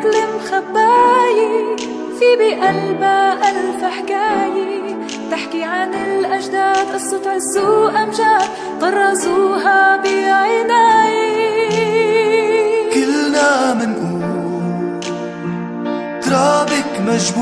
مثل مخباية في بقلبها ألف حكاية تحكي عن الأجداد، قصة عز وأمجاد طرزوها بعناية. كلنا منقول ترابك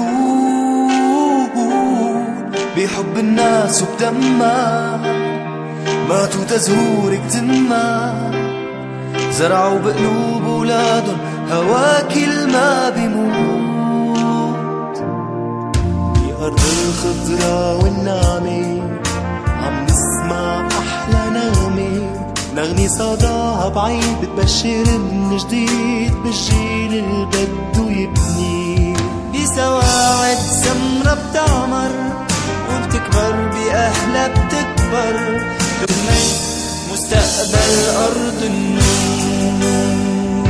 مجبول بحب الناس وبدمها، ماتوا تزهورك تما، زرعوا بقلوب ولادن هواك ما بيموت. بأرض الخضرا والنعمة عم نسمع أحلى نغمة، نغني صداها بعيد بتبشر من جديد بالجيل اللي بده يبني. بسواعد سمرة بتعمر وبتكبر بأهلها بتكبر، تبني مستقبل أرض النور.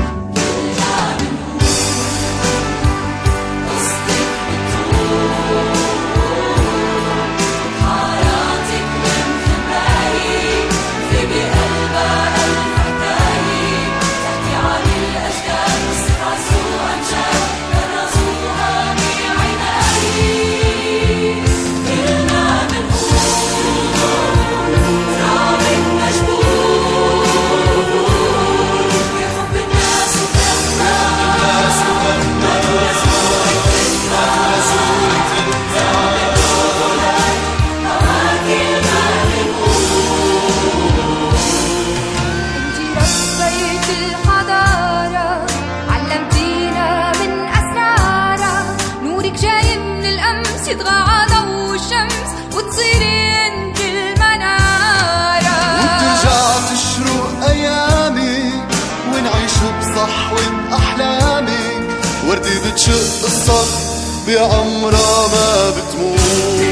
يطغى على ضوء الشمس وتصيري انت المنارة، وبترجع تشرق ايامك ونعيش بصحوة احلامك، وردة بتشق الصف بعمرها ما بتموت.